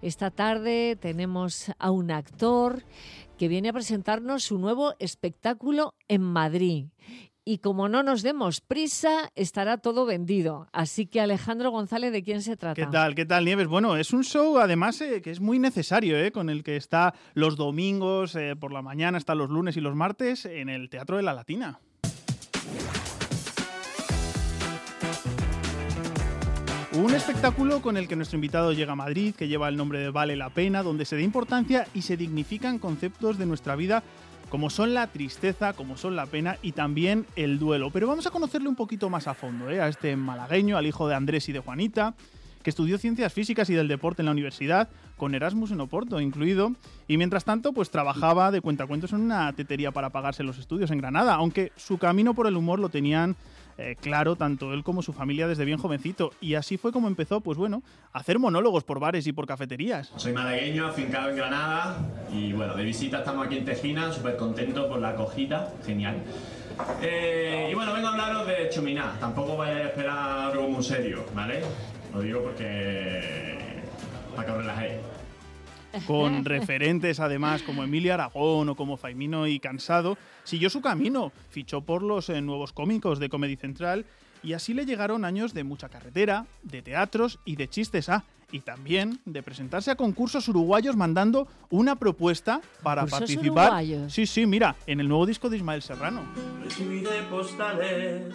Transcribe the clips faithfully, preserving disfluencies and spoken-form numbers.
Esta tarde tenemos a un actor que viene a presentarnos su nuevo espectáculo en Madrid. Y como no nos demos prisa, estará todo vendido. Así que, Alejandro González, ¿de quién se trata? ¿Qué tal? ¿Qué tal, Nieves? Bueno, es un show, además, eh, que es muy necesario, eh, con el que está los domingos eh, por la mañana, está los lunes y los martes en el Teatro de la Latina. Un espectáculo con el que nuestro invitado llega a Madrid, que lleva el nombre de Vale la Pena, donde se da importancia y se dignifican conceptos de nuestra vida como son la tristeza, como son la pena y también el duelo. Pero vamos a conocerle un poquito más a fondo, ¿eh? A este malagueño, al hijo de Andrés y de Juanita, que estudió Ciencias Físicas y del Deporte en la universidad, con Erasmus en Oporto incluido, y mientras tanto pues trabajaba de cuentacuentos en una tetería para pagarse los estudios en Granada, aunque su camino por el humor lo tenían eh, claro tanto él como su familia desde bien jovencito, y así fue como empezó, pues bueno, a hacer monólogos por bares y por cafeterías. Soy malagueño, afincado en Granada, y bueno, de visita estamos aquí en Tejina, súper contento por la acogida, genial. Eh, y bueno, vengo a hablaros de Chuminá, tampoco vais a esperar algo muy serio, ¿vale? Lo digo porque... para que os relajéis. Con referentes además como Emilio Aragón o como Faimino y Cansado, siguió su camino, fichó por los eh, nuevos cómicos de Comedy Central y así le llegaron años de mucha carretera, de teatros y de chistes A, y también de presentarse a concursos uruguayos mandando una propuesta para participar. Uruguayos? Sí, sí, mira, en el nuevo disco de Ismael Serrano. Recibiré postales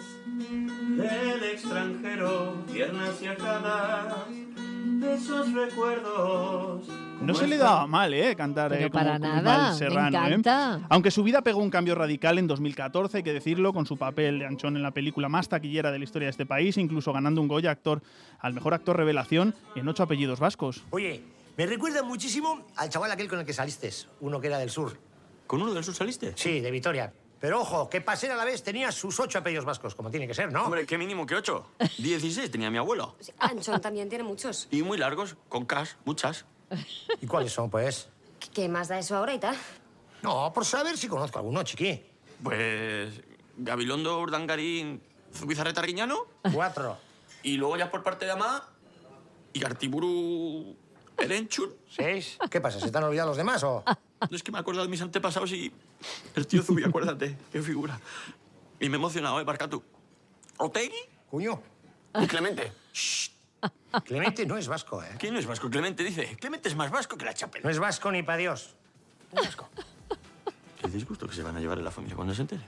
del extranjero, tiernas y ajadas, de esos recuerdos. No se le daba mal, ¿eh? Cantar Pero eh, como, para como nada, Ismael Serrano, me encanta. ¿eh? Aunque su vida pegó un cambio radical en dos mil catorce, hay que decirlo, con su papel de Anchón en la película más taquillera de la historia de este país, incluso ganando un Goya actor al mejor actor revelación en Ocho apellidos vascos. Oye, me recuerda muchísimo al chaval aquel con el que saliste, uno que era del sur. ¿Con uno del sur saliste? Sí, de Vitoria. Pero ojo, que para ser a la vez tenía sus ocho apellidos vascos, como tiene que ser, ¿no? Hombre, qué mínimo que ocho. Dieciséis tenía mi abuelo. Sí, Anchón también tiene muchos. Y muy largos, con cas, muchas. ¿Y cuáles son, pues? ¿Qué más da eso ahorita? No, por saber si conozco alguno, chiqui. Pues... Gabilondo, Urdangarín, Zubizarreta Riñano. Cuatro. Y luego ya por parte de Amá... Y Artiburu... Erenchun. ¿Seis? ¿Qué pasa? ¿Se te han olvidado los demás o...? No, es que me acuerdo de mis antepasados y... El tío Zubi, acuérdate, qué figura. Y me he emocionado, ¿eh, Barcatu? ¿Otegui? Cuño. Y Clemente. Shh. Clemente no es vasco, ¿eh? ¿Quién no es vasco? Clemente dice. Clemente es más vasco que la chapela. No es vasco ni pa' Dios. No es vasco. Qué disgusto que se van a llevar en la familia cuando se entere.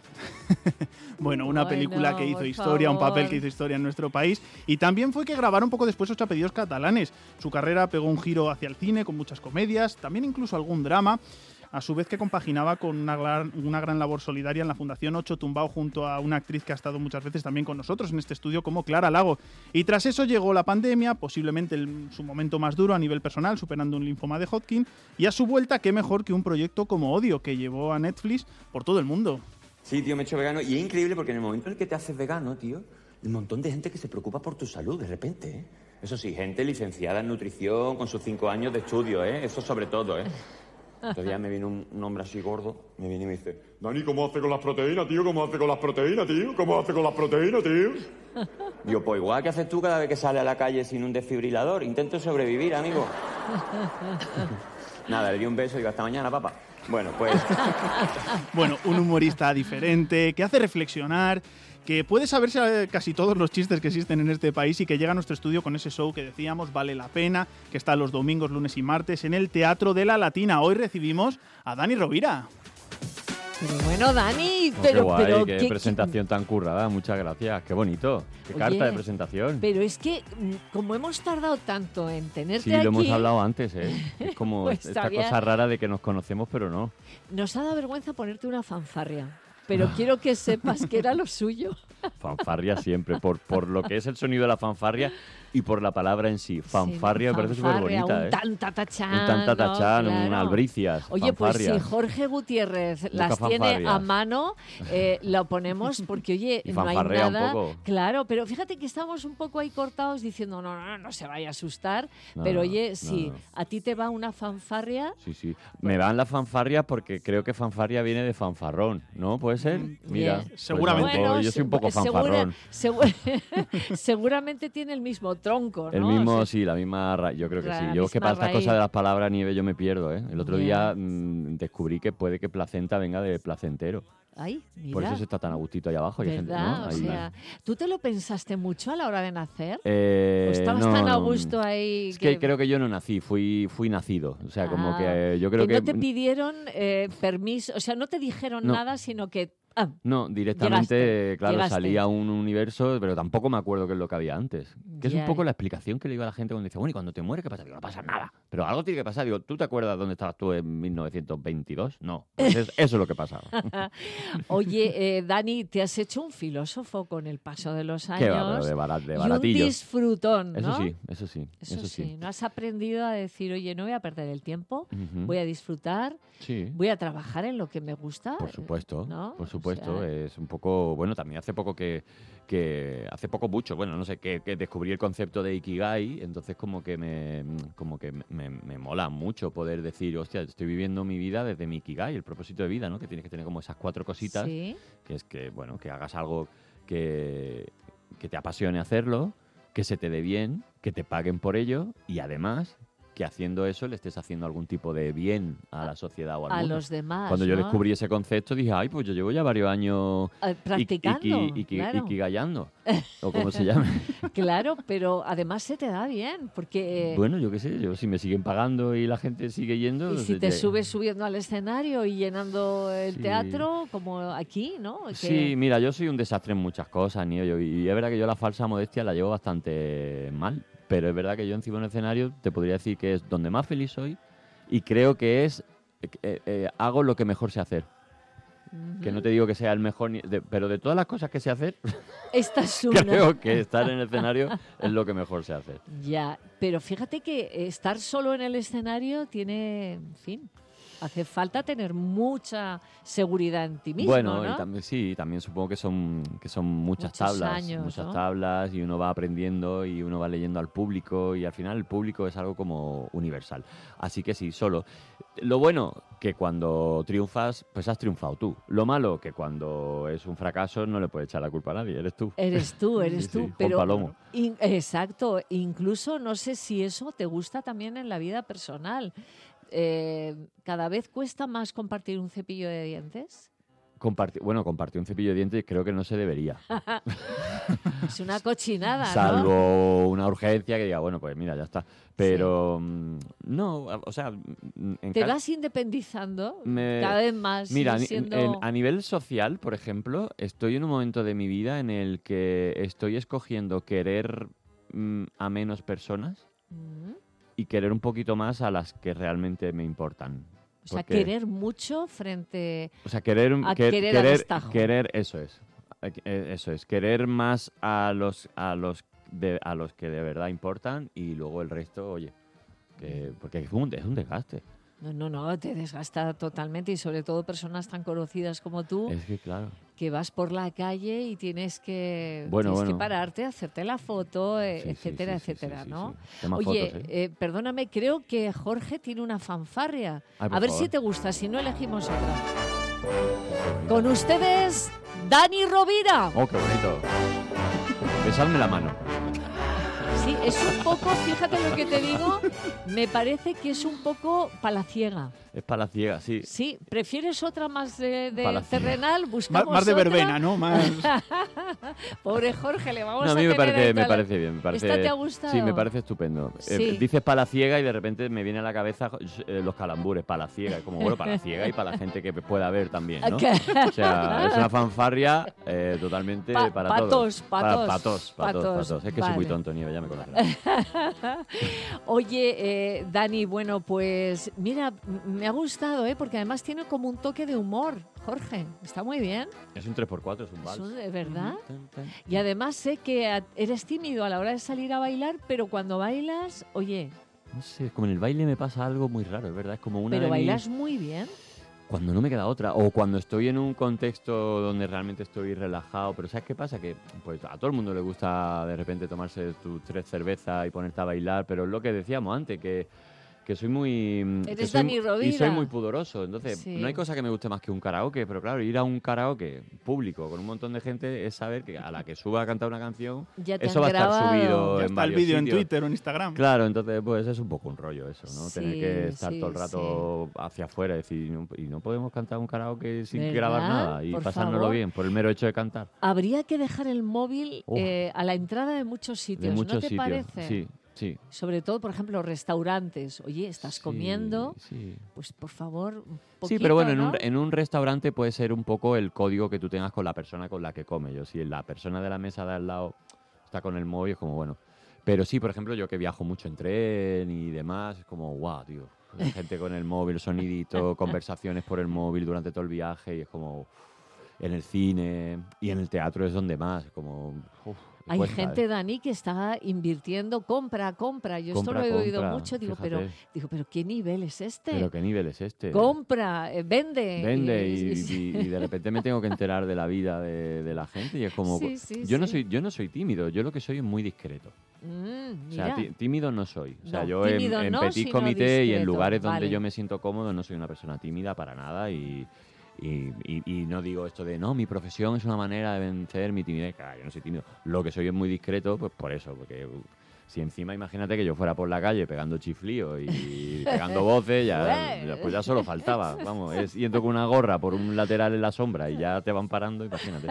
Bueno, una Bueno, película que hizo por historia, un favor. papel que hizo historia en nuestro país. Y también fue que grabaron poco después Ocho apellidos catalanes. Su carrera pegó un giro hacia el cine con muchas comedias, también incluso algún drama, a su vez que compaginaba con una gran, una gran labor solidaria en la Fundación Ocho Tumbao junto a una actriz que ha estado muchas veces también con nosotros en este estudio como Clara Lago. Y tras eso llegó la pandemia, posiblemente el, su momento más duro a nivel personal, superando un linfoma de Hodgkin, y a su vuelta, qué mejor que un proyecto como Odio, que llevó a Netflix por todo el mundo. Sí, tío, me he hecho vegano y es increíble porque en el momento en el que te haces vegano, tío, un montón de gente que se preocupa por tu salud de repente, ¿eh? Eso sí, gente licenciada en nutrición con sus cinco años de estudio, ¿eh? Eso sobre todo, ¿eh? Entonces ya me viene un, un hombre así gordo, me viene y me dice, Dani, ¿cómo hace con las proteínas, tío? ¿Cómo hace con las proteínas, tío? ¿Cómo hace con las proteínas, tío? yo, pues igual que haces tú cada vez que sales a la calle sin un desfibrilador, intento sobrevivir, amigo. Nada, le di un beso y digo, hasta mañana, papá. Bueno, pues... Bueno, un humorista diferente, que hace reflexionar, que puede saberse casi todos los chistes que existen en este país y que llega a nuestro estudio con ese show que decíamos, Vale la Pena, que está los domingos, lunes y martes en el Teatro de la Latina. Hoy recibimos a Dani Rovira. Pero bueno, Dani, Oh, pero... qué guay, pero qué, qué- presentación tan currada, muchas gracias, qué bonito, qué Oye, carta de presentación. Pero es que, mm, como hemos tardado tanto en tenerte Sí, aquí... lo hemos hablado antes, ¿eh? Es como Pues esta todavía- cosa rara de que nos conocemos, pero no. Nos ha dado vergüenza ponerte una fanfarria, pero quiero que sepas que era lo suyo. Fanfarria siempre, por, por lo que es el sonido de la fanfarria y por la palabra en sí. Fanfarria me parece súper Fanfarria, bonita, un ¿eh? tan tatachán, Un tan tatachán, ¿no? un Claro. albricias, Oye, pues fanfarrias. si Jorge Gutiérrez Busca las tiene a fanfarrias. mano, eh, lo ponemos porque, oye, Y no hay fanfarrea un nada. poco. Claro, pero fíjate que estamos un poco ahí cortados diciendo, no, no, no, no se vaya a asustar. No, pero no, oye, no, si no. a ti te va una fanfarria, Sí, sí. Me van las fanfarrias porque creo que fanfarria viene de fanfarrón, ¿no? ¿Puede ser? Mira, bien. pues Seguramente. yo, Bueno, yo soy un poco segura- fanfarrón. segura- seguramente tiene el mismo tronco, ¿no? El mismo, O sea, sí, la misma... ra- Yo creo que la sí. Yo es que misma para estas raíz. cosas de las palabras, Nieve, yo me pierdo, ¿eh? El otro Ya. día mm, descubrí que puede que placenta venga de placentero. Ay, mira. Por eso se está tan a gustito ahí abajo. y hay gente, ¿Verdad? ¿no? O Ahí- sea, ¿tú te lo pensaste mucho a la hora de nacer? Eh, ¿O estabas no, tan a no, gusto ahí? Es que creo que yo no nací, fui, fui nacido. O sea, como Ah, que yo creo que... no te pidieron eh, permiso, o sea, no te dijeron No. nada, sino que... ah, No, directamente, Llegaste, claro, llegaste. salí a un universo, pero tampoco me acuerdo qué es lo que había antes. Que es Ya. un poco la explicación que le digo a la gente cuando dice, bueno, ¿y cuando te mueres qué pasa? Digo, no pasa nada. Pero algo tiene que pasar. Digo, ¿tú te acuerdas dónde estabas tú en mil novecientos veintidós? No. Pues es- eso es lo que pasaba. Oye, eh, Dani, te has hecho un filósofo con el paso de los años. Qué va, pero de, bara- de y un baratillo. disfrutón, ¿no? Eso sí, eso sí. Eso, Eso, sí. sí. ¿No has aprendido a decir, oye, no voy a perder el tiempo, Ujú. voy a disfrutar, Sí. voy a trabajar en lo que me gusta? Por supuesto, ¿no? por O supuesto. sea, Es un poco, bueno, también hace poco que, que hace poco mucho, bueno, no sé, que, que descubrí el concepto de Ikigai, entonces como que me, como que me, me mola mucho poder decir, hostia, estoy viviendo mi vida desde mi Ikigai, el propósito de vida, ¿no? Que tienes que tener como esas cuatro cositas, Sí. que es que, bueno, que hagas algo que, que te apasione hacerlo, que se te dé bien, que te paguen por ello y además que haciendo eso le estés haciendo algún tipo de bien a la sociedad o al A mundo. los demás, Cuando yo ¿no? descubrí ese concepto dije, ay, pues yo llevo ya varios años Eh, practicando, iki- iki- claro. ikigayando, o como se llame. Claro, pero además se te da bien, porque... Bueno, yo qué sé, yo si me siguen pagando y la gente sigue yendo... Y si pues, te ya- subes subiendo al escenario y llenando el Sí. teatro, como aquí, ¿no? Que- Sí, mira, yo soy un desastre en muchas cosas, Nio, yo- y es verdad que yo la falsa modestia la llevo bastante mal, pero es verdad que yo encima de un escenario te podría decir que es donde más feliz soy y creo que es, eh, eh, hago lo que mejor sé hacer. Que no te digo que sea el mejor, ni- de- pero de todas las cosas que sé hacer, Esta es una. creo que estar en el escenario es lo que mejor sé hacer. Ya, pero fíjate que estar solo en el escenario tiene, en fin, hace falta tener mucha seguridad en ti mismo, Bueno, ¿no? y también, sí, también supongo que son, que son muchas Muchos tablas, años, muchas ¿no? tablas y uno va aprendiendo y uno va leyendo al público y al final el público es algo como universal. Así que sí, solo. Lo bueno, que cuando triunfas, pues has triunfado tú. Lo malo, que cuando es un fracaso no le puedes echar la culpa a nadie, eres tú. Eres tú, eres Sí, tú, sí, Juan pero Palomo. in- exacto, incluso no sé si eso te gusta también en la vida personal. Eh, ¿Cada vez cuesta más compartir un cepillo de dientes? Comparti- bueno, compartir un cepillo de dientes creo que no se debería. Es una cochinada, ¿no? Salvo una urgencia que diga, bueno, pues mira, ya está. Pero mm, no, o sea, mm, en Te ca- vas independizando me- cada vez más. Mira, ir ni- siendo... en- a nivel social, por ejemplo, estoy en un momento de mi vida en el que estoy escogiendo querer mm, a menos personas Mm. y querer un poquito más a las que realmente me importan. O sea, Porque- querer mucho frente... O sea, querer, a que- querer a querer, destajo. querer, eso es, Eh, eso es, querer más a los a los de, a los que de verdad importan y luego el resto, oye, que, porque es un, es un desgaste. No, no, no, te desgasta totalmente y sobre todo personas tan conocidas como tú Es que claro. que vas por la calle y tienes que, Bueno, tienes que bueno. pararte, hacerte la foto, eh, Sí, sí, etcétera, sí, sí, etcétera, sí, ¿no? sí. Tema Oye, fotos, eh, perdóname, creo que Jorge tiene una fanfarria. Ay, por A ver favor. si te gusta, si no elegimos otra. Con ustedes, Dani Rovira. Oh, qué bonito. Besadme la mano. Sí, es un poco, fíjate lo que te digo, me parece que es un poco palaciega. Es palaciega, sí. Sí, ¿prefieres otra más de, de Palaciega. terrenal? Más, Buscamos más de otra. verbena, ¿no? Más... Pobre Jorge, le vamos No, a a mí me tener parece, ahí me toda la- parece bien. Me parece, ¿Esta te ha gustado? Sí, me parece estupendo. Eh, Sí. dices palaciega y de repente me viene a la cabeza eh, los calambures, palaciega. Como, bueno, palaciega y para la gente que pueda ver también, ¿no? ¿Qué? O sea, es una fanfarria eh, totalmente Pa- para patos, todos. Para- patos, patos, patos, patos. patos. Es que soy muy Vale. tonto, Nieve, ya me conocerás. Oye, eh, Dani, bueno, pues mira, m- me ha gustado, ¿eh? Porque además tiene como un toque de humor, Jorge. Está muy bien. Es un tres por cuatro, es un vals. Eso de verdad. Tan, tan. Y además sé que a- eres tímido a la hora de salir a bailar, pero cuando bailas, oye, No sé, como en el baile me pasa algo muy raro, es verdad. Es como una pero de mis- bailas muy bien. Cuando no me queda otra, o cuando estoy en un contexto donde realmente estoy relajado, pero ¿sabes qué pasa? Que pues a todo el mundo le gusta de repente tomarse tus tres cervezas y ponerte a bailar, pero es lo que decíamos antes, que, que soy muy... Eres que soy, Dani Rovira. Y soy muy pudoroso. Entonces, Sí. no hay cosa que me guste más que un karaoke, pero claro, ir a un karaoke público con un montón de gente es saber que a la que suba a cantar una canción, Ya te eso han va a estar grabado. subido Ya en está el varios vídeo en sitios. Twitter o en Instagram. Claro, entonces pues es un poco un rollo eso, ¿no? Sí, Tener que estar sí, todo el rato hacia afuera y decir, no, y no podemos cantar un karaoke sin ¿Verdad? grabar nada y Por pasárnoslo favor. bien por el mero hecho de cantar. Habría que dejar el móvil Uf. eh, a la entrada de muchos sitios, De muchos ¿no te sitios. parece? Sí, sí. Sobre todo, por ejemplo, restaurantes. Oye, estás Sí, comiendo, sí. pues por favor, un poquito, Sí, pero bueno, en, ¿no? un, en un restaurante puede ser un poco el código que tú tengas con la persona con la que comes. Yo, si la persona de la mesa de al lado está con el móvil, es como bueno. Pero sí, por ejemplo, yo que viajo mucho en tren y demás, es como, guau, tío. La gente con el móvil, sonidito, conversaciones por el móvil durante todo el viaje y es como... En el cine y en el teatro es donde más, como... uf, Hay cuesta, gente, ¿eh? Dani, que está invirtiendo, compra, compra. Yo Compra, esto lo he oído compra, mucho. Digo, fíjate. pero, digo, pero ¿qué nivel es este? ¿Pero qué nivel es este? Compra, eh, vende. Vende y, y- y- y de repente me tengo que enterar de la vida de, de la gente y es como... Sí, sí, yo, no sí. soy, yo no soy tímido, yo lo que soy es muy discreto. Mm, O sea, mira. tí- tímido no soy. O sea, No, yo en, tímido en no, petit sino comité y en discreto, lugares donde vale. yo me siento cómodo no soy una persona tímida para nada y, y, y- y no digo esto de, no, mi profesión es una manera de vencer mi timidez. Claro, yo no soy tímido. Lo que soy es muy discreto, pues por eso, porque... uh, si encima imagínate que yo fuera por la calle pegando chiflíos y pegando voces, ya, Bueno. ya- pues ya solo faltaba. Vamos, es yendo con una gorra por un lateral en la sombra y ya te van parando, imagínate.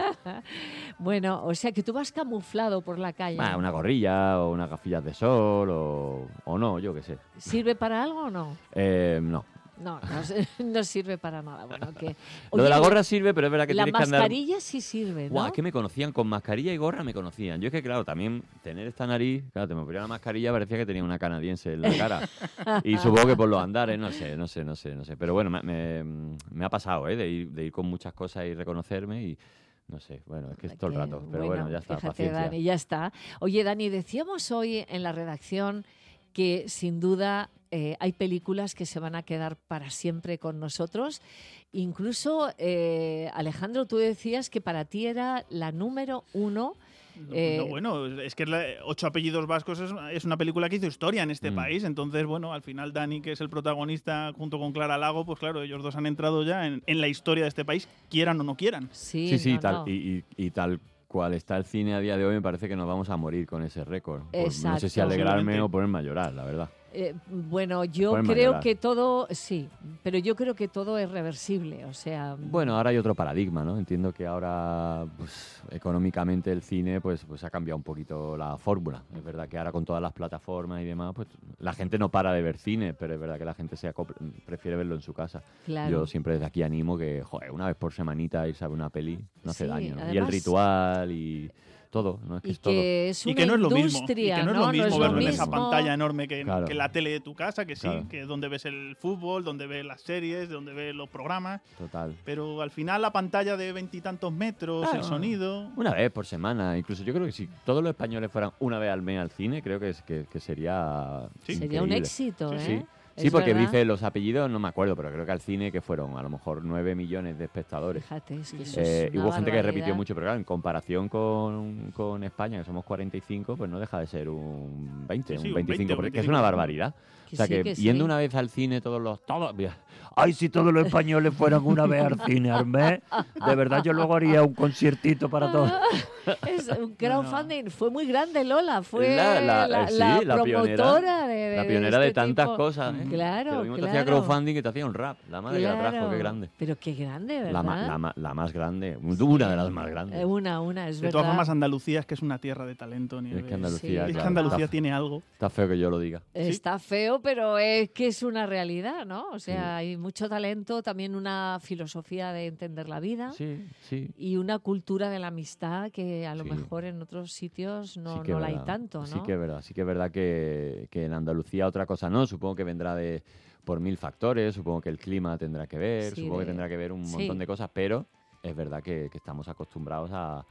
Bueno, o sea que tú vas camuflado por la calle. Ah, una gorrilla o unas gafillas de sol o, o no, yo qué sé. ¿Sirve para algo o no? Eh, no. No, no, se- no sirve para nada. Bueno, que, Lo de la Oye, gorra sirve, pero es verdad que la tienes que andar... mascarilla sí sirve, ¿no? Guau, es que me conocían, con mascarilla y gorra me conocían. Yo es que, claro, también tener esta nariz, claro, te me ponía la mascarilla, parecía que tenía una canadiense en la cara. Y supongo que por los andares, no sé, no sé, no sé, no sé. Pero bueno, me, me, me ha pasado, ¿eh? De ir, de ir con muchas cosas y reconocerme y... No sé, bueno, es que es todo el Que, rato. Pero bueno, ya está, fíjate, paciencia. Dani, ya está. Oye, Dani, decíamos hoy en la redacción que sin duda eh, hay películas que se van a quedar para siempre con nosotros. Incluso, eh, Alejandro, tú decías que para ti era la número uno. No, eh, no, bueno, es que la- Ocho apellidos vascos es, es una película que hizo historia en este Mm. país. Entonces, bueno, al final Dani, que es el protagonista, junto con Clara Lago, pues claro, ellos dos han entrado ya en, en la historia de este país, quieran o no quieran. Sí, Sí, sí, no, tal, no. Y, y- y tal cual está el cine a día de hoy, me parece que nos vamos a morir con ese récord. Por- no sé si Exacto. alegrarme Posiblemente. o ponerme a llorar, la verdad. Eh, bueno, yo Ponerme a creo llorar. que todo, sí, pero yo creo que todo es reversible, o sea... Bueno, ahora hay otro paradigma, ¿no? Entiendo que ahora, pues, económicamente el cine, pues, pues ha cambiado un poquito la fórmula. Es verdad que ahora con todas las plataformas y demás, pues la gente no para de ver cine, pero es verdad que la gente se acopla- prefiere verlo en su casa. Claro. Yo siempre desde aquí animo que, joder, una vez por semanita irse a ver una peli no hace Sí, daño, ¿no? Y el además- ritual y todo, ¿no? Es que Y es todo. que es Y una que no es lo mismo. Y industria, que no es ¿no? lo mismo es verlo lo en esa mismo. pantalla enorme que en, Claro. que en la tele de tu casa, que sí, Claro. que es donde ves el fútbol, donde ves las series, donde ves los programas. Total. Pero al final la pantalla de veintitantos metros, Claro. el sonido... Una vez por semana, incluso yo creo que si todos los españoles fueran una vez al mes al cine, creo que, es, que, que sería Sí. Sería un increíble. éxito, Sí, ¿eh? sí. Sí, Es porque verdad. dice los apellidos, no me acuerdo, pero creo que al cine que fueron a lo mejor nueve millones de espectadores. Fíjate, es que eso Eh, es y una hubo gente que repitió barbaridad. mucho, pero claro, en comparación con, con España, que somos cuarenta y cinco, pues no deja de ser un veinte, Sí, sí, un un veinticinco, veinte, porque un es una veinticinco. barbaridad. Que o sea sí, que, que yendo sí. una vez al cine todos los... Todos, mira, ay, si todos los españoles fueran una vez al cine al mes, de verdad yo luego haría un conciertito para todos. Es un crowdfunding. Fue muy grande, Lola. Fue La- la, la- la, sí, la la pionera. promotora de, de- La de pionera de este tantas tipo. cosas, ¿eh? Claro, Que lo mismo te claro. hacía crowdfunding que te hacía un rap. La madre que la trajo, Claro. qué grande. Pero qué grande, ¿verdad? La, ma- la ma- la más grande, una de las más grandes. Eh, Una, una, es De verdad. todas formas, Andalucía es que es una tierra de talento. Es Nieves. que Andalucía, Sí, Es que claro, Andalucía está, tiene algo. está feo que yo lo diga. Está feo, pero es que es una realidad, ¿no? O sea, hay mucho talento, también una filosofía de entender la vida Sí, sí. y una cultura de la amistad que a lo Sí. mejor en otros sitios no, sí que no es la hay verdad. tanto, ¿no? Sí que es verdad, sí que es verdad que, que en Andalucía otra cosa no, supongo que vendrá de por mil factores, supongo que el clima tendrá que ver, Sí, supongo de- que tendrá que ver un sí. montón de cosas, pero es verdad que, que estamos acostumbrados a,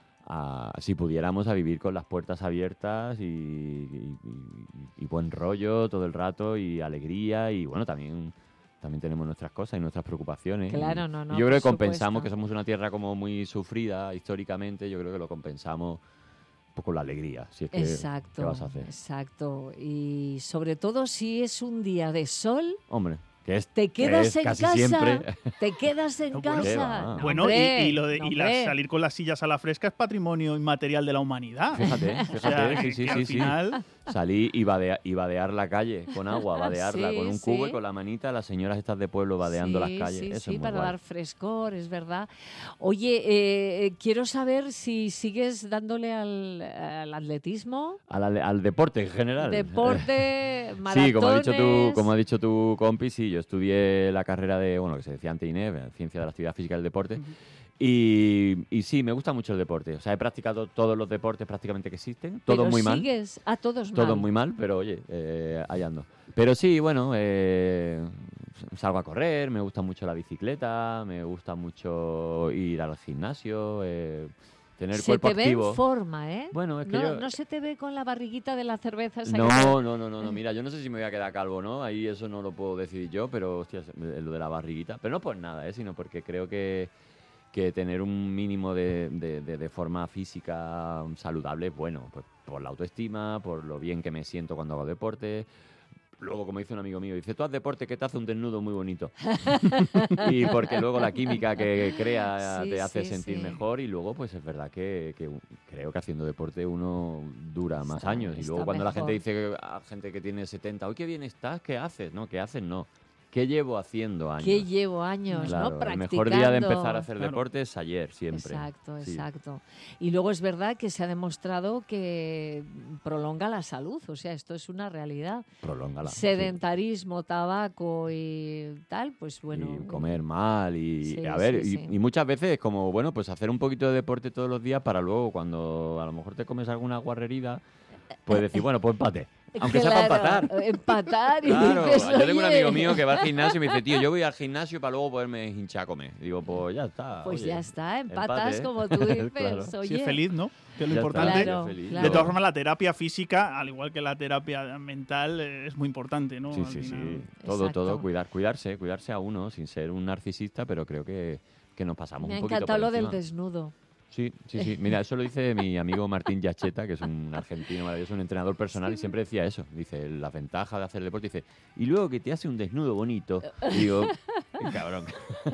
a, si pudiéramos, a vivir con las puertas abiertas y, y- y- y buen rollo todo el rato y alegría y bueno, también... También tenemos nuestras cosas y nuestras preocupaciones. y- Claro, no, y no, yo creo que por compensamos supuesto. que somos una tierra como muy sufrida históricamente, yo creo que lo compensamos poco la alegría, si es que Exacto, ¿qué vas a hacer? Exacto. Y sobre todo si es un día de sol, Hombre, que es, te que quedas es en casi casa, siempre. te quedas en No, bueno, ¿qué casa. va? No, Bueno, hombre, y, y lo de, no, y la- hombre. salir con las sillas a la fresca es patrimonio inmaterial de la humanidad. Fíjate, O fíjate, sea, sí, sí, que sí, al sí. final, Salí y, badea- y vadear la calle con agua, vadearla Sí, con un cubo sí. y con la manita, las señoras estas de pueblo vadeando Sí, las calles. sí, Eso sí, es muy para guay. dar frescor, es verdad. Oye, eh, eh, quiero saber si sigues dándole al, al atletismo, Al, al- al deporte en general. deporte, maratones. Sí, como ha dicho tu, como ha dicho tu compi, sí, yo estudié la carrera de, bueno, que se decía antes I N E F, Ciencia de la Actividad Física y el Deporte. Y, y sí, me gusta mucho el deporte. O sea, he practicado todos los deportes prácticamente que existen. Todos Pero muy mal. sigues a todos mal. Todos muy mal, pero oye, eh, ahí ando. Pero sí, bueno, eh, salgo a correr, me gusta mucho la bicicleta, me gusta mucho ir al gimnasio, eh, tener Se cuerpo te ve activo. en forma, ¿eh? Bueno, es que no, yo- no se te ve con la barriguita de la cerveza. esa que No, te- no, no, no, no, mira, yo no sé si me voy a quedar calvo o no, ahí eso no lo puedo decidir yo, pero hostia, lo de la barriguita, pero no por nada, ¿eh? Sino porque creo que, que tener un mínimo de, de, de- de forma física saludable es bueno, pues por la autoestima, por lo bien que me siento cuando hago deporte. Luego, como dice un amigo mío, dice, tú haz deporte que te hace un desnudo muy bonito. Y porque luego la química que crea Sí, te hace sí, sentir sí. mejor y luego pues es verdad que, que creo que haciendo deporte uno dura más Está- años. Y está luego cuando la gente mejor. dice a gente que tiene setenta, uy, qué bien estás, ¿qué haces? No, ¿qué haces? No. ¿Qué llevo haciendo años? Que llevo años, Claro, ¿no? el Practicando. mejor día de empezar a hacer Claro. deporte es ayer, siempre. Exacto, Sí. exacto. Y luego es verdad que se ha demostrado que prolonga la salud, o sea, esto es una realidad. Prolóngala. sí. Sedentarismo, tabaco y tal, pues bueno. Y comer mal y Sí, a ver, sí, y, sí. y muchas veces es como, bueno, pues hacer un poquito de deporte todos los días para luego cuando a lo mejor te comes alguna guarrerida, pues decir, bueno, pues empate. Aunque sea para Claro, empatar. Empatar y Claro, dices, yo tengo un "Oye". amigo mío que va al gimnasio y me dice, tío, yo voy al gimnasio para luego poderme hinchar a comer. Y digo, pues ya está. Pues oye, ya está, empatas empate. como tú dices. Claro. Oye, si es feliz, ¿no? Que es lo Ya está, importante. Claro, feliz. claro. De todas formas, la terapia física, al igual que la terapia mental, eh, es muy importante, ¿no? Sí, Al sí, sí. final. Todo, Exacto. todo, cuidar, cuidarse, cuidarse a uno sin ser un narcisista, pero creo que, que nos pasamos me ha un poquito encantado por lo del encima. desnudo. Sí, sí, sí. Mira, eso lo dice mi amigo Martín Yacheta, que es un argentino maravilloso, un entrenador personal, y siempre decía eso. Dice, la ventaja de hacer deporte, dice, y luego que te hace un desnudo bonito. Y digo, "Qué cabrón.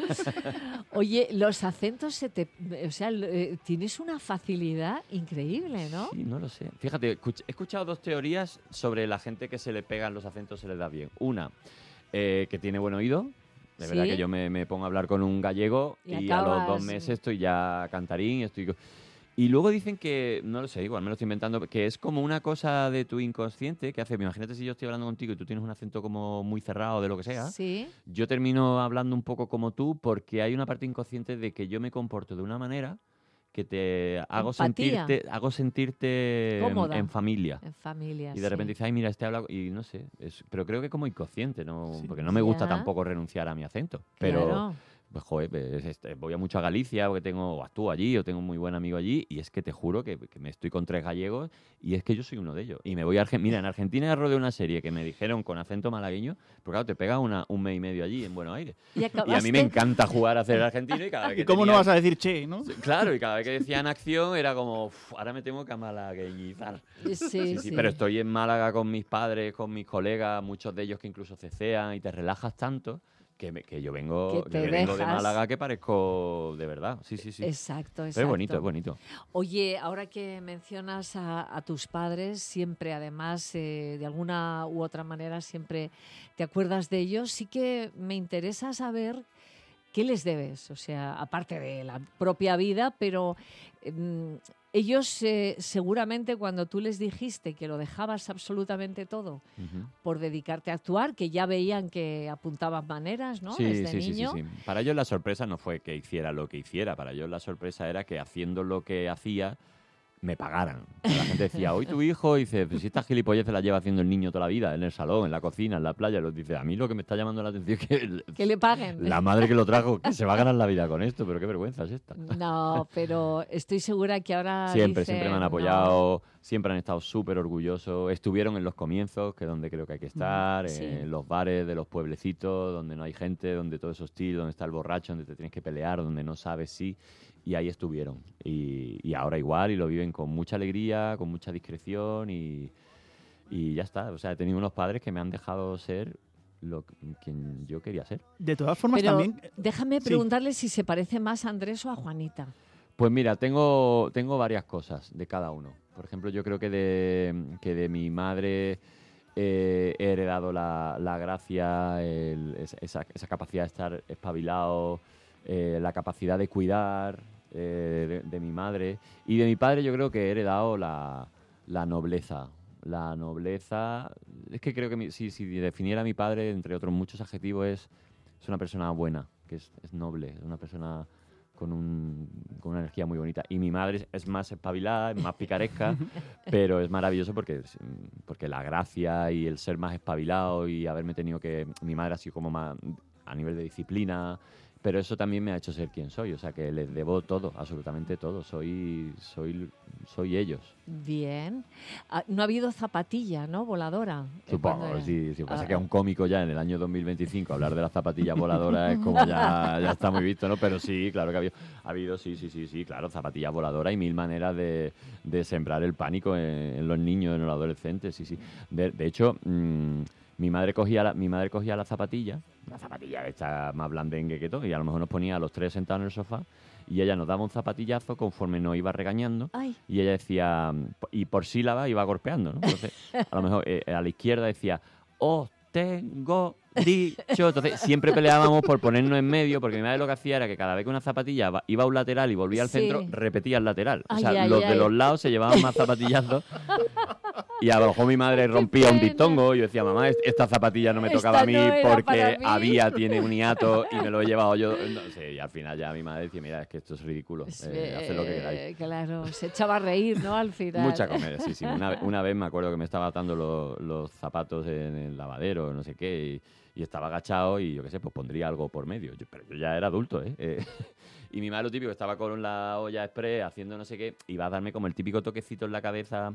Oye, los acentos se te... O sea, eh, tienes una facilidad increíble, ¿no? Sí, no lo sé. Fíjate, escuch- he escuchado dos teorías sobre la gente que se le pegan los acentos, se les da bien. Una, eh, que tiene buen oído. De verdad Sí. que yo me, me pongo a hablar con un gallego Y y, a los dos acabas- meses estoy ya cantarín. Estoy... co- Y luego dicen que, no lo sé, igual me lo estoy inventando, que es como una cosa de tu inconsciente que hace, imagínate si yo estoy hablando contigo y tú tienes un acento como muy cerrado de lo que sea. Sí. Yo termino hablando un poco como tú porque hay una parte inconsciente de que yo me comporto de una manera que te hago Empatía. sentirte, hago sentirte en, Cómoda. en familia. En familia, Y de repente sí. dices, ay, mira, este habla... Y no sé, es- pero creo que como inconsciente, ¿no? Sí. Porque no me gusta Ya. tampoco renunciar a mi acento. Pero, Claro. pues, joder, pues, este, voy a mucho a Galicia porque tengo, o actúo allí, o tengo un muy buen amigo allí, y es que te juro que, que me estoy con tres gallegos, y es que yo soy uno de ellos. Y me voy a Argentina. Mira, en Argentina rodé una serie que me dijeron con acento malagueño, porque claro, te pega una, un mes y medio allí en Buenos Aires. Y Y a acabaste- mí me encanta jugar a hacer el argentino, y cada vez que ¿Y cómo no tenía- vas a decir che, no? Claro, y cada vez que decían acción era como, "Uf, ahora me tengo que amalagueñizar". Sí, Sí, sí, sí, pero estoy en Málaga con mis padres, con mis colegas, muchos de ellos que incluso cecean y te relajas tanto que, me- que yo vengo, Que te que vengo de dejas. Málaga que parezco de verdad. Sí, sí, sí. Exacto, Pero exacto. es bonito, es bonito. Oye, ahora que mencionas a, a tus padres, siempre además, eh, de alguna u otra manera, siempre te acuerdas de ellos, sí que me interesa saber qué les debes, o sea, aparte de la propia vida, pero mm, ellos eh, seguramente cuando tú les dijiste que lo dejabas absolutamente todo Ujú. por dedicarte a actuar, que ya veían que apuntabas maneras, ¿no? Sí, Desde sí, sí, sí, niño. sí. Para ellos la sorpresa no fue que hiciera lo que hiciera, para ellos la sorpresa era que haciendo lo que hacía me pagaran. La gente decía, hoy tu hijo, y dice, pues si esta gilipollez se la lleva haciendo el niño toda la vida, en el salón, en la cocina, en la playa, los dice, a mí lo que me está llamando la atención es que el- Que le paguen. la madre que lo trajo, que se va a ganar la vida con esto, pero qué vergüenza es esta. No, pero estoy segura que ahora Siempre, dicen, siempre me han "No". apoyado. siempre han estado súper orgullosos. Estuvieron en los comienzos, que es donde creo que hay que estar, sí. en los bares de los pueblecitos, donde no hay gente, donde todo es hostil, donde está el borracho, donde te tienes que pelear, donde no sabes si... Y ahí estuvieron. Y, y ahora igual, y lo viven con mucha alegría, con mucha discreción y, y ya está. O sea, he tenido unos padres que me han dejado ser lo que- quien yo quería ser. De todas formas, Pero también... déjame Sí. preguntarle si se parece más a Andrés o a Juanita. Pues mira, tengo, tengo varias cosas de cada uno. Por ejemplo, yo creo que de, que de mi madre eh, he heredado la, la gracia, el- es- esa, esa capacidad de estar espabilado, eh, la capacidad de cuidar eh, de, de mi madre. Y de mi padre yo creo que he heredado la, la nobleza. La nobleza... Es que creo que mi- si, si definiera a mi padre, entre otros muchos adjetivos, es, es una persona buena, que es, es noble, es una persona... Con, un, con una energía muy bonita. Y mi madre es, es más espabilada, es más picaresca, pero es maravilloso porque, porque la gracia y el ser más espabilado y haberme tenido que... Mi madre ha sido como más a nivel de disciplina, pero eso también me ha hecho ser quien soy. O sea, que les debo todo, absolutamente todo. Soy, soy, soy ellos. Bien. Ah, no ha habido zapatilla, ¿no? Voladora. eh, Supongo, cuando era- sí. sí pasa Ah, que a un cómico ya en el año dos mil veinticinco hablar de las zapatillas voladoras es como ya, ya está muy visto, ¿no? Pero sí, claro que ha habido, ha habido sí, sí, sí, sí, claro, zapatillas voladoras y mil maneras de, de sembrar el pánico en, en los niños, en los adolescentes, sí, sí. De, de hecho, mmm, mi madre cogía la, mi madre cogía la zapatilla, una zapatilla esta más blandengue que todo, y a lo mejor nos ponía a los tres sentados en el sofá y ella nos daba un zapatillazo conforme nos iba regañando. Ay. Y ella decía, y por sílaba iba golpeando, ¿no? Entonces, a lo mejor eh, a la izquierda decía, os tengo dicho. Entonces, siempre peleábamos por ponernos en medio, porque mi madre lo que hacía era que cada vez que una zapatilla va- iba a un lateral y volvía al Sí. centro, repetía el lateral. O Ay, sea, ay, los ay. de los lados se llevaban más zapatillazos. Y a lo mejor mi madre rompía un pena. diptongo y yo decía, mamá, est- esta zapatilla no me Esta tocaba a mí no era porque para mí. había, tiene un hiato y me lo he llevado yo. No sé, y al final ya mi madre decía, mira, es que esto es ridículo, eh, haced lo que queráis. Eh, Claro, se echaba a reír, ¿no? Al final. Mucha comedia, sí, sí. Una, una vez me acuerdo que me estaba atando los, los zapatos en el lavadero, no sé qué, y, y estaba agachado y yo qué sé, pues pondría algo por medio. Yo- pero yo ya era adulto, ¿eh? Eh, y mi madre lo típico, estaba con la olla express haciendo no sé qué, y iba a darme como el típico toquecito en la cabeza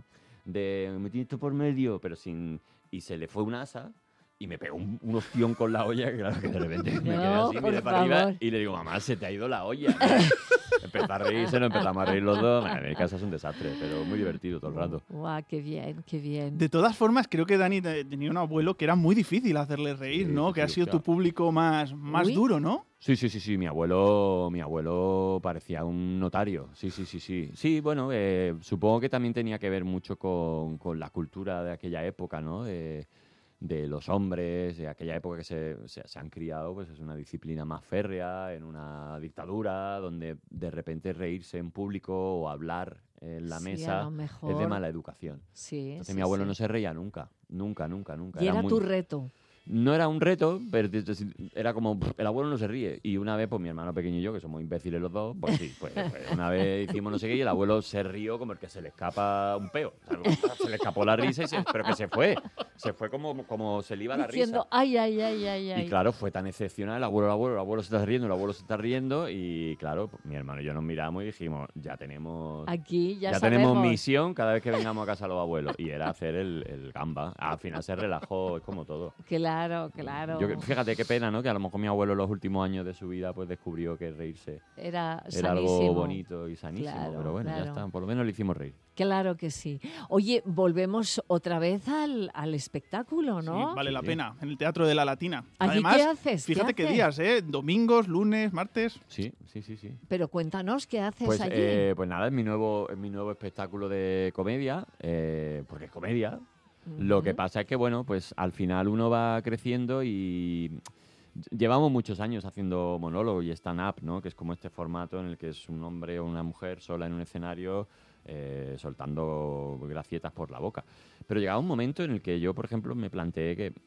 de me tienes esto por medio, pero sin... Y se le fue un asa y me pegó un, un ostión con la olla, que claro que de repente me quedé No, así, por miré para arriba favor. y le digo, mamá, se te ha ido la olla. Empezó a reírse, nos empezamos a reír los dos. Bueno, en mi casa es un desastre, pero muy divertido todo el rato. Guau, qué bien, qué bien. De todas formas, creo que Dani te- tenía un abuelo que era muy difícil hacerle reír, Sí, ¿no? sí, Que ha sí, sido hostia. tu público más, más Uy. duro, ¿no? Sí, sí, sí, sí, mi abuelo, mi abuelo parecía un notario. Sí, sí, sí, sí. Sí, bueno, eh, supongo que también tenía que ver mucho con, con la cultura de aquella época, ¿no? De, de los hombres, de aquella época que se, se, se han criado, pues es una disciplina más férrea, en una dictadura, donde de repente reírse en público o hablar en la Sí, a mesa lo mejor. es de mala educación. Sí, Entonces sí, mi abuelo sí. no se reía nunca, nunca, nunca, nunca. Y era muy- tu reto. No era un reto, pero te- te- era como, "Pff, el abuelo no se ríe". Y una vez, pues mi hermano pequeño y yo, que somos imbéciles los dos, pues sí, pues, pues una vez hicimos no sé qué y el abuelo se rió como el que se le escapa un peo. O sea, se le escapó la risa, y se- pero que se fue. Se fue como, como se le iba la Diciendo, risa. ay, ay, ay, ay, ay. Y claro, fue tan excepcional, el abuelo, el abuelo, el abuelo se está riendo, el abuelo se está riendo. Y claro, pues, mi hermano y yo nos miramos y dijimos, ya tenemos... Aquí ya, Ya sabemos. tenemos misión cada vez que vengamos a casa los abuelos. Y era hacer el, el gamba. Al final se relajó, es como todo. Claro, claro. Yo, fíjate qué pena, ¿no? Que a lo mejor mi abuelo en los últimos años de su vida pues descubrió que reírse Era era algo sanísimo. bonito y sanísimo. Claro, pero bueno, claro. ya está. Por lo menos le hicimos reír. Claro que sí. Oye, volvemos otra vez al, al espectáculo, ¿no? Sí, vale la Sí. pena, en el Teatro de la Latina. ¿Allí Además, qué haces? ¿Qué fíjate qué, haces? días, ¿eh? Domingos, lunes, martes. Sí, sí, sí, sí. Pero cuéntanos qué haces Pues, allí. eh, pues nada, es mi nuevo, es mi nuevo espectáculo de comedia, eh, porque es comedia. Lo que Ujú. pasa es que, bueno, pues al final uno va creciendo y llevamos muchos años haciendo monólogo y stand-up, ¿no? Que es como este formato en el que es un hombre o una mujer sola en un escenario eh, soltando gracietas por la boca. Pero llegaba un momento en el que yo, por ejemplo, me planteé que...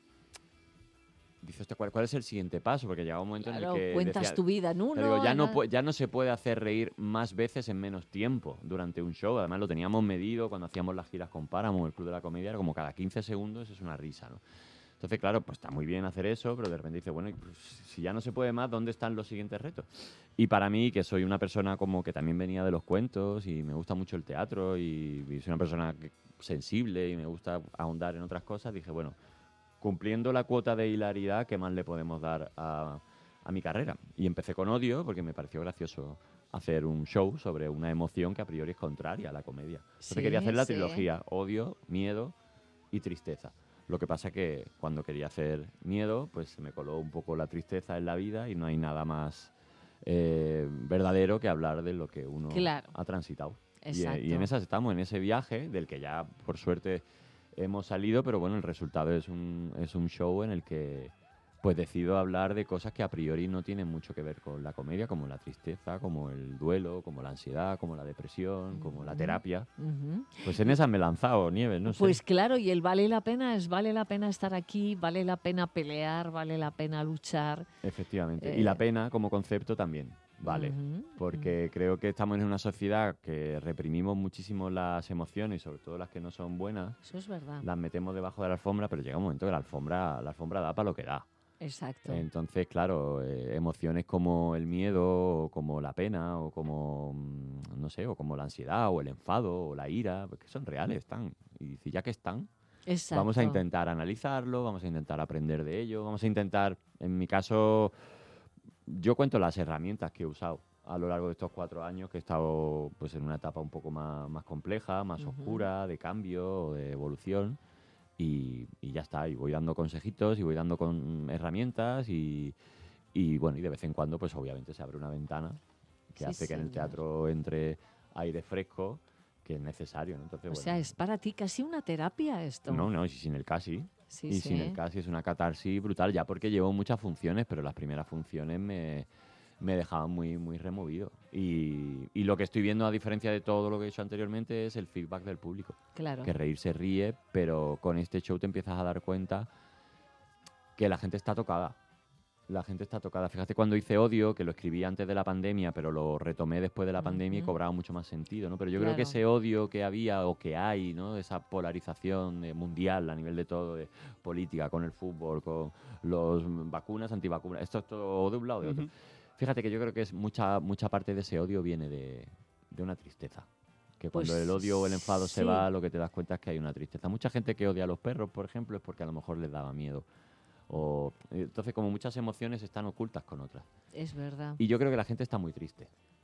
Dice, "Hostia, ¿cuál, cuál es el siguiente paso?". Porque llegaba un momento Claro, en el que cuentas decía, tu vida en te uno. digo, ya, en no, otro. pu- ya no se puede hacer reír más veces en menos tiempo durante un show. Además, lo teníamos medido cuando hacíamos las giras con Paramount, el Club de la Comedia, era como cada quince segundos es una risa, ¿no? Entonces, claro, pues está muy bien hacer eso, pero de repente dices, bueno, pues, si ya no se puede más, ¿dónde están los siguientes retos? Y para mí, que soy una persona como que también venía de los cuentos y me gusta mucho el teatro y, y soy una persona que, sensible y me gusta ahondar en otras cosas, dije, bueno, cumpliendo la cuota de hilaridad, ¿qué más le podemos dar a, a mi carrera? Y empecé con Odio porque me pareció gracioso hacer un show sobre una emoción que a priori es contraria a la comedia. Entonces Sí, quería hacer la sí. trilogía Odio, Miedo y Tristeza. Lo que pasa que cuando quería hacer Miedo, pues se me coló un poco la tristeza en la vida y no hay nada más eh, verdadero que hablar de lo que uno Claro. ha transitado. Y, Exacto. y en esas estamos, en ese viaje del que ya, por suerte, hemos salido, pero bueno, el resultado es un, es un show en el que pues decido hablar de cosas que a priori no tienen mucho que ver con la comedia, como la tristeza, como el duelo, como la ansiedad, como la depresión, como la terapia. Ujú. Pues en esas me he lanzado, Nieves, no sé. Pues claro, y el vale la pena es vale la pena estar aquí, vale la pena pelear, vale la pena luchar. Efectivamente. Eh, Y la pena como concepto también, vale. Ujú, Porque creo que estamos en una sociedad que reprimimos muchísimo las emociones, sobre todo las que no son buenas. Eso es verdad. Las metemos debajo de la alfombra, pero llega un momento que la alfombra, la alfombra da para lo que da. Exacto. Entonces, claro, eh, emociones como el miedo, o como la pena, o como, mm, no sé, o como la ansiedad, o el enfado, o la ira, pues que son reales, están. Y si ya que están, Exacto. vamos a intentar analizarlo, vamos a intentar aprender de ello, vamos a intentar, en mi caso, yo cuento las herramientas que he usado a lo largo de estos cuatro años, que he estado pues en una etapa un poco más, más compleja, más Ujú. oscura, de cambio, de evolución. Y, y ya está, y voy dando consejitos y voy dando con herramientas y, y bueno, y de vez en cuando pues obviamente se abre una ventana que Sí, hace que en el señor. teatro entre aire fresco, que es necesario, ¿no? Entonces, O bueno, sea, es para ti casi una terapia esto. no, no, y sin el casi. Sí, y sí. sin el casi es una catarsis brutal, ya porque llevo muchas funciones, pero las primeras funciones me, me dejaban muy, muy removido. Y, y lo que estoy viendo, a diferencia de todo lo que he hecho anteriormente, es el feedback del público. Claro. Que reír se ríe, pero con este show te empiezas a dar cuenta que la gente está tocada. La gente está tocada. Fíjate cuando hice Odio, que lo escribí antes de la pandemia, pero lo retomé después de la pandemia y Ujú. cobraba mucho más sentido, ¿no? Pero yo creo que Claro. ese odio que había o que hay, ¿no? Esa polarización eh, mundial a nivel de todo, de política, con el fútbol, con los vacunas, antivacunas, esto es todo de un lado o de otro. Ujú. Fíjate que yo creo que es mucha, mucha parte de ese odio viene de, de una tristeza. Que cuando Pues el odio o el enfado se sí. va, lo que te das cuenta es que hay una tristeza. Mucha gente que odia a los perros, por ejemplo, es porque a lo mejor les daba miedo. O, entonces, como muchas emociones están ocultas con otras. Es verdad. Y yo creo que la gente está muy triste.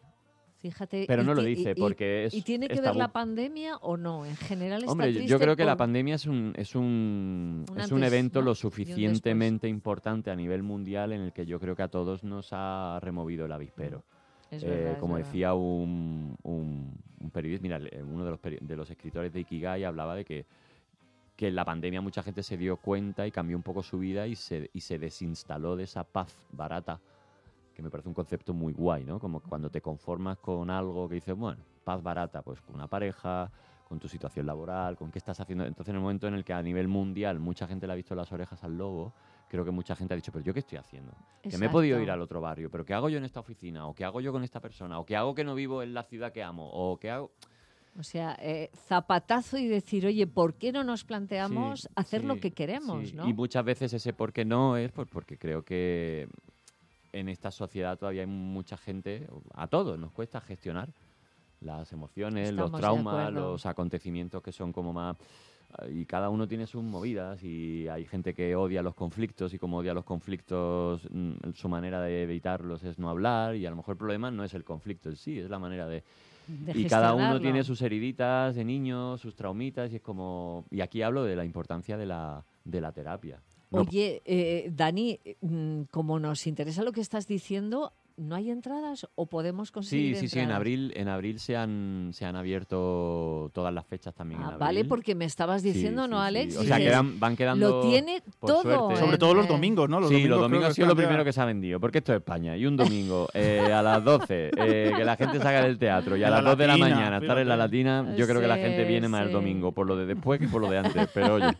Fíjate. Pero y no lo ti- y- dice, y- porque es- ¿Y tiene que es ver tabú. la pandemia o no? En general está Hombre, yo- triste yo creo que la por- pandemia es un, es un, Un es un antes, evento ¿no? lo Y un suficientemente importante a nivel mundial en el que yo creo que a todos nos ha removido el avispero. Es Eh, verdad, es como verdad. decía un, un, un periodista, mira, le- uno de los, peri- de los escritores de Ikigai hablaba de que, que en la pandemia mucha gente se dio cuenta y cambió un poco su vida y se, y se desinstaló de esa paz barata, que me parece un concepto muy guay, ¿no? Como cuando te conformas con algo que dices, bueno, paz barata, pues con una pareja, con tu situación laboral, con qué estás haciendo. Entonces, en el momento en el que a nivel mundial mucha gente le ha visto las orejas al lobo, creo que mucha gente ha dicho, pero ¿yo qué estoy haciendo? Que me he podido Exacto. ir al otro barrio, pero ¿qué hago yo en esta oficina? ¿O qué hago yo con esta persona? ¿O qué hago que no vivo en la ciudad que amo? ¿O qué hago...? O sea, eh, zapatazo y decir, oye, ¿por qué no nos planteamos Sí, hacer sí, lo que queremos, sí. no? Y muchas veces ese por qué no es pues porque creo que en esta sociedad todavía hay mucha gente, a todos nos cuesta gestionar las emociones, Estamos los de traumas, acuerdo. los acontecimientos que son como más... Y cada uno tiene sus movidas y hay gente que odia los conflictos y como odia los conflictos, mm, su manera de evitarlos es no hablar y a lo mejor el problema no es el conflicto en sí, es la manera de... De Y cada uno gestionarlo. tiene sus heriditas de niño, sus traumitas y es como... Y aquí hablo de la importancia de la, de la terapia. No- Oye, eh, Dani, mm, como nos interesa lo que estás diciendo, ¿no hay entradas o podemos conseguir Sí, sí, sí, en entradas? abril, en abril se han, se han abierto todas las fechas también en Ah, abril. vale, porque me estabas Sí, diciendo, sí, ¿no, sí. Alex? O sea, Dices, quedan, van quedando... Lo tiene por todo. suerte. Sobre en, todo los eh, domingos, ¿no? Los sí, domingos los creo domingos que ha sido lo están ya- primero que se ha vendido, porque esto es España. Y un domingo eh, a las doce, eh, que la gente salga del teatro, y a En la las dos de la Latina, mañana estar en la fíjate. Latina, yo creo que la Sí, gente viene más el sí. domingo, por lo de después que por lo de antes. Pero oye,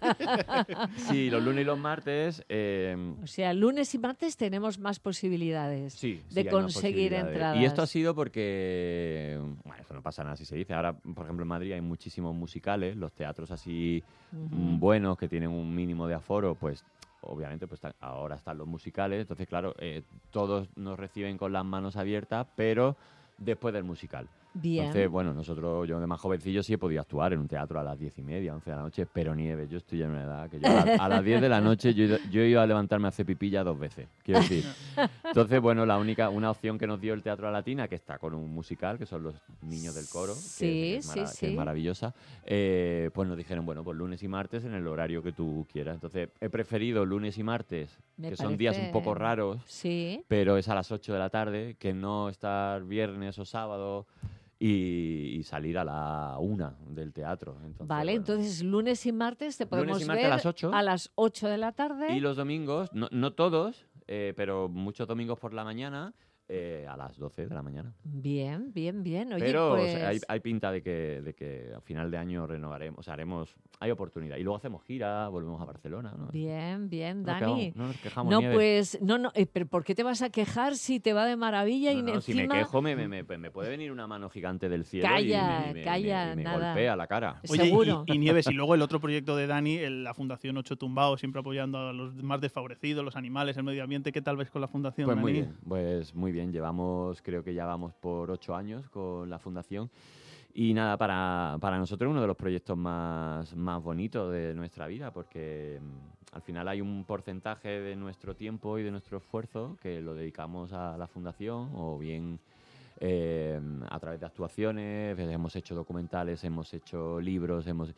sí, los lunes y los martes... eh, O sea, lunes y martes tenemos más posibilidades Sí, sí, de hay más conseguir posibilidades. entradas. Y esto ha sido porque, bueno, eso no pasa nada si se dice. Ahora, por ejemplo, en Madrid hay muchísimos musicales, los teatros así Ujú. mm, buenos que tienen un mínimo de aforo, pues obviamente, pues ta- ahora están los musicales, entonces, claro, eh, todos nos reciben con las manos abiertas, pero después del musical. Bien. Entonces, bueno, nosotros, yo de más jovencillo sí he podido actuar en un teatro a las diez y media, once de la noche, pero Nieves, yo estoy en una edad que yo a, la- a las diez de la noche yo, he ido- yo iba a levantarme a hacer pipí ya dos veces, quiero decir. Entonces, bueno, la única, una opción que nos dio el Teatro La Latina, que está con un musical, que son los niños del coro, que es- Sí, que, es, sí, mara- que es sí. maravillosa, eh, pues nos dijeron, bueno, pues lunes y martes en el horario que tú quieras. Entonces, he preferido lunes y martes, Me que son días un poco parece- raros, Sí. pero es a las ocho de la tarde, que no estar viernes o sábado y, y salir a la una del teatro. Entonces, Vale, bueno. entonces lunes y martes te podemos Lunes y martes ver a las ocho. a las ocho de la tarde. Y los domingos, no, no todos, eh, pero muchos domingos por la mañana, eh, a las doce de la mañana. Bien, bien, bien. Oye, pero o pues... sea, hay, hay pinta de que, de que a final de año renovaremos, o sea, haremos, hay oportunidad. Y luego hacemos gira, volvemos a Barcelona, ¿no? Bien, bien, No nos Dani. quejamos, no nos quejamos, No, Nieves. pues, no, no, eh, pero ¿por qué te vas a quejar si te va de maravilla y No, no, si encima... me quejo, me, me, me, me puede venir una mano gigante del cielo Calla, y me, me- calla, me- y me nada. golpea la cara. Oye, Seguro. y, y Nieves, y luego el otro proyecto de Dani, el- la Fundación Ocho Tumbados, siempre apoyando a los más desfavorecidos, los animales, el medio ambiente. ¿Qué tal ves con la Fundación, Pues muy Dani? bien, pues muy bien. Llevamos, creo que ya vamos por ocho años con la fundación. Y nada, para, para nosotros es uno de los proyectos más, más bonitos de nuestra vida, porque mm, al final hay un porcentaje de nuestro tiempo y de nuestro esfuerzo que lo dedicamos a la fundación, o bien eh, a través de actuaciones, hemos hecho documentales, hemos hecho libros, hemos...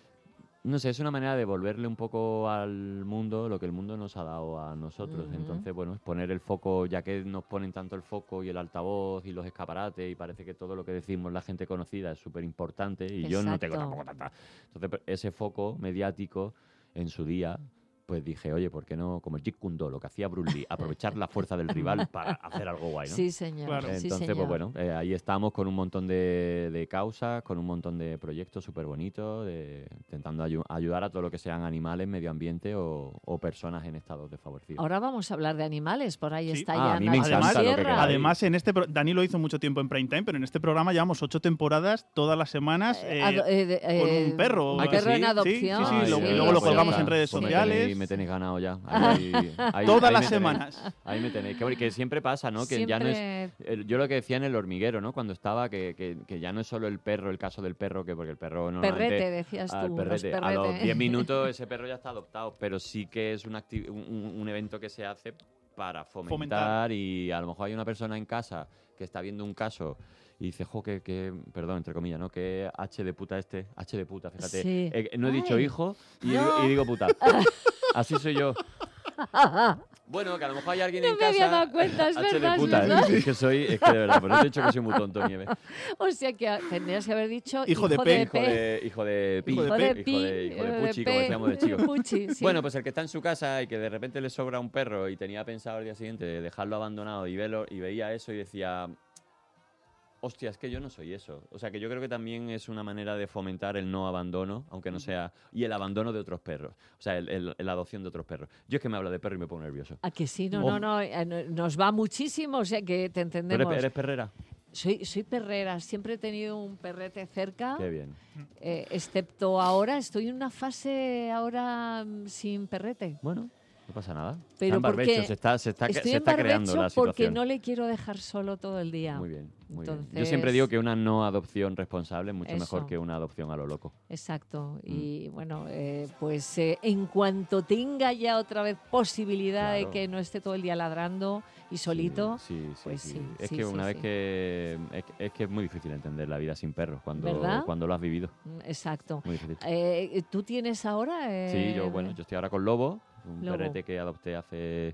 No sé, es una manera de devolverle un poco al mundo lo que el mundo nos ha dado a nosotros. Ujú. Entonces, bueno, es poner el foco, ya que nos ponen tanto el foco y el altavoz y los escaparates, y parece que todo lo que decimos la gente conocida es súper importante, y yo no tengo Exacto. tampoco tanta. Entonces, pues, ese foco mediático en su día, pues dije, oye, ¿por qué no? Como el Jeet Kune Do, lo que hacía Bruce Lee, aprovechar la fuerza del rival para hacer algo guay, ¿no? Sí, señor. Claro. Sí, Entonces, señor. pues bueno, eh, ahí estamos con un montón de, de causas, con un montón de proyectos súper bonitos, de- intentando ayu- ayudar a todo lo que sean animales, medio ambiente o, o personas en estados desfavorecidos. Ahora vamos a hablar de animales, por ahí Sí. está Ah, ya a mí me Nacho encanta lo que Sierra. queráis. Además, en este pro- Dani lo hizo mucho tiempo en Prime Time, pero en este programa llevamos ocho temporadas, todas las semanas, Eh, eh, ado- eh, de- con eh, un perro. Un ¿Ah, que perro sí? en Sí, adopción. sí, sí, Ay, lo- pues luego lo ya colgamos está. en redes Pues me sociales. tenéis- Me tenéis ganado ya. Ahí, ahí- Todas ahí las me tenéis. semanas. Ahí me tenéis. Que, que siempre pasa, ¿no? Que ya no es... Siempre- el- Yo lo que decía en El Hormiguero, ¿no? Cuando estaba, que, que, que ya no es solo el perro, el caso del perro, que porque el perro normalmente... Perrete, decías al tú, los perrete. A perrete. los diez minutos ese perro ya está adoptado, pero sí que es un, acti- un, un- un evento que se hace para fomentar, Fomentar. y a lo mejor hay una persona en casa que está viendo un caso y dice, jo, que, que- perdón, entre comillas, ¿no? Que H de puta este, H de puta, fíjate. Sí. Eh, no he dicho Ay. hijo y, No. digo, y digo puta. Así soy yo. Bueno, que a lo mejor hay alguien No en me casa. había dado cuenta, es H de verdad, es puta, verdad. es que soy, es que de verdad, por eso he dicho que soy muy tonto, Nieves. O sea que tendrías que haber dicho Hijo de P. Hijo de, hijo de Pi, Hijo de Hijo de P. Pi, hijo de, hijo de eh, Puchi, P. como decíamos de chico. Puchi, sí. Bueno, pues el que está en su casa y que de repente le sobra un perro y tenía pensado al día siguiente dejarlo abandonado y, verlo, y veía eso y decía, hostia, es que yo no soy eso. O sea, que yo creo que también es una manera de fomentar el no abandono, aunque no sea, y el abandono de otros perros. O sea, el, el- la adopción de otros perros. Yo es que me hablo de perro y me pongo nervioso. ¿A que sí? No, Oh. no, no, eh, no, nos va muchísimo, o sea que te ¿Tú entendemos. eres, eres perrera? Soy, soy perrera, siempre he tenido un perrete cerca, Qué bien. eh, excepto ahora, estoy en una fase ahora mm, sin perrete. Bueno, no pasa nada. Pero está en barbecho, porque se está, se está, Estoy se en está creando barbecho la porque situación. no le quiero dejar solo todo el día. Muy bien, muy bien. Yo Entonces- siempre digo que una no adopción responsable es mucho Eso. mejor que una adopción a lo loco. Exacto. Mm. Y bueno, eh, pues eh, en cuanto tenga ya otra vez posibilidad de Claro. que no esté todo el día ladrando y solito, Sí, sí, pues sí. sí, Es sí, que sí, una vez sí. que... Es, es que es muy difícil entender la vida sin perros cuando, ¿Verdad? cuando lo has vivido. mm, exacto. Muy difícil. Eh, ¿Tú tienes ahora? eh, Sí, yo, bueno, yo estoy ahora con Lobo, un Lobo. perrete que adopté hace,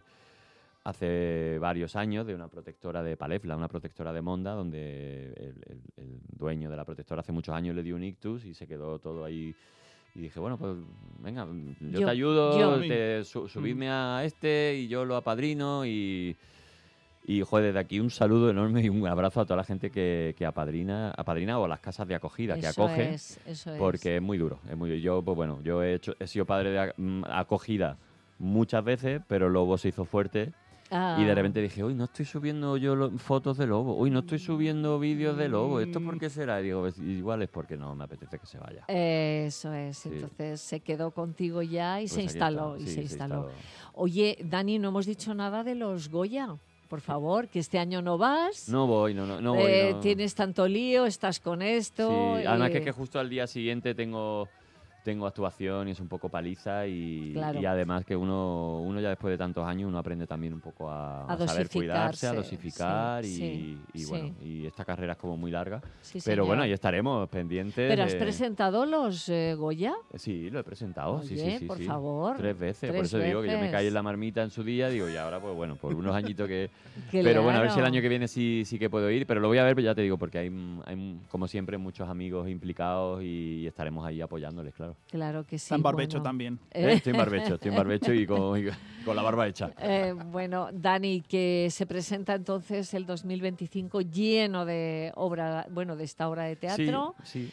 hace varios años de una protectora de Palefla, una protectora de Monda, donde el, el- el dueño de la protectora hace muchos años le dio un ictus y se quedó todo ahí. Y dije, bueno, pues venga, yo, Yo- te ayudo, yo. te, su- subidme a este y yo lo apadrino y... Y, joder, desde aquí un saludo enorme y un abrazo a toda la gente que, que apadrina, apadrina o a las casas de acogida, que Eso acoge. es, eso es. Porque es muy duro, es muy duro. Yo, pues bueno, yo he, hecho, he sido padre de ac- mm, acogida muchas veces, pero Lobo se hizo fuerte Ah. Y de repente dije, uy, no estoy subiendo yo lo- fotos de lobo, uy, no estoy subiendo vídeos de lobo, ¿esto por qué será? Y digo, pues, igual es porque no me apetece que se vaya. Eso es, Sí. entonces se quedó contigo ya y Pues se aquí instaló. está, Y sí, se se instaló. instaló. Oye, Dani, no hemos dicho nada de los Goya. Por favor, que este año no vas. No voy, no, no, no voy. Eh, no. Tienes tanto lío, estás con esto. Sí, además y- que, que justo al día siguiente tengo, tengo actuación y es un poco paliza y, Claro. y además que uno, uno ya después de tantos años uno aprende también un poco a, A a saber cuidarse, a dosificarse, dosificar sí, y, y sí, bueno, sí. y esta carrera es como muy larga. Sí, pero bueno, señor. ahí estaremos pendientes. ¿Pero has de- presentado los eh, Goya? Sí, lo he presentado, sí, Oye, sí, sí. por sí. favor, Tres veces, por tres eso digo que yo me veces. caí en la marmita en su día, digo, y ahora pues bueno, por unos añitos que... Claro. Pero bueno, a ver si el año que viene sí, sí que puedo ir, pero lo voy a ver, pero ya te digo, porque hay, mm, hay mm, como siempre, muchos amigos implicados y estaremos ahí apoyándoles, claro. Claro que sí. Está en barbecho bueno. también. Eh, Estoy en barbecho, estoy en barbecho y con, y con la barba hecha. Eh, bueno, Dani, que se presenta entonces el dos mil veinticinco lleno de obra, bueno, de esta obra de teatro Sí, sí.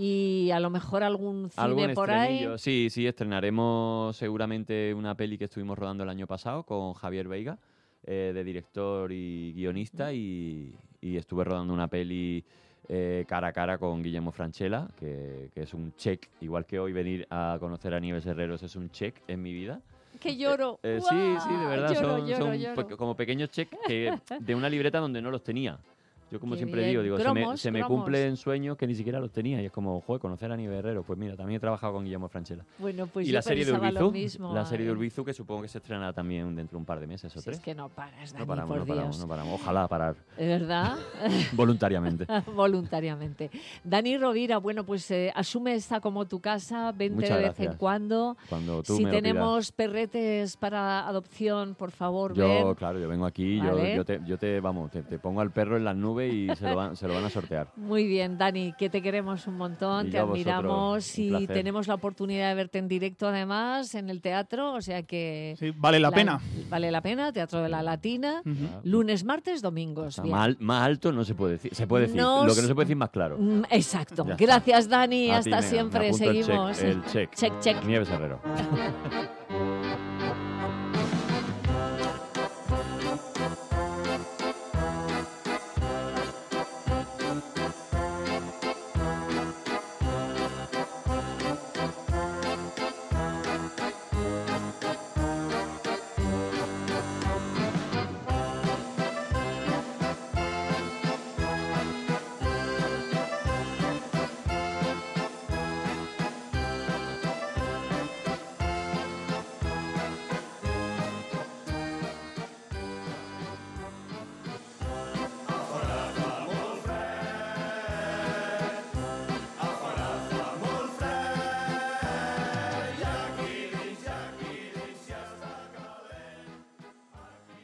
y a lo mejor algún cine ¿Algún por ahí. estrenillo? Sí, sí, estrenaremos seguramente una peli que estuvimos rodando el año pasado con Javier Veiga, eh, de director y guionista, y, y estuve rodando una peli eh, cara a cara con Guillermo Francella, que, que es un check, igual que hoy venir a conocer a Nieves Herreros es un check en mi vida. Que lloro. Eh, sí, ¡Guau! sí, de verdad, Lloro, son, lloro, son lloro. pe- como pequeños cheques que, de una libreta donde no los tenía. Yo como Qué siempre bien. digo, digo se me, Cromos, se me cromos. cumplen sueños que ni siquiera los tenía. Y es como, joder, conocer a Nieves Herrero. Pues mira, también he trabajado con Guillermo Francella. Bueno, pues y yo la serie de pensaba lo Urbizu, mismo, la serie de ay. Urbizu, que supongo que se estrenará también dentro de un par de meses o Si tres. es que no paras, Dani, no paramos, por no paramos, Dios. no paramos. Ojalá parar ¿Es verdad? voluntariamente. Voluntariamente. Dani Rovira, bueno, pues eh, asume esta como tu casa, vente Muchas de vez en gracias. cuando. Cuando tú Si me lo tenemos perretes para adopción, por favor, pidas. Yo, ven. claro, yo vengo aquí, yo, Vale. yo, te, yo te, vamos, te, te pongo al perro en las nubes y se lo van, se lo van a sortear. Muy bien, Dani, que te queremos un montón, Y te yo a vosotros, admiramos un y placer. tenemos la oportunidad de verte en directo además en el teatro, o sea que... Sí, vale la pena. Vale la pena, Teatro de la Latina, Ujú. lunes, martes, domingos. O sea, bien. más, al- más alto no se puede decir. Se puede decir. No Lo que no s- se puede decir más claro. Mm, Exacto. Ya está. Gracias, Dani. A ti, Hasta venga, me siempre. apunto el check, Seguimos. El check. Check, check. Nieves Herrero.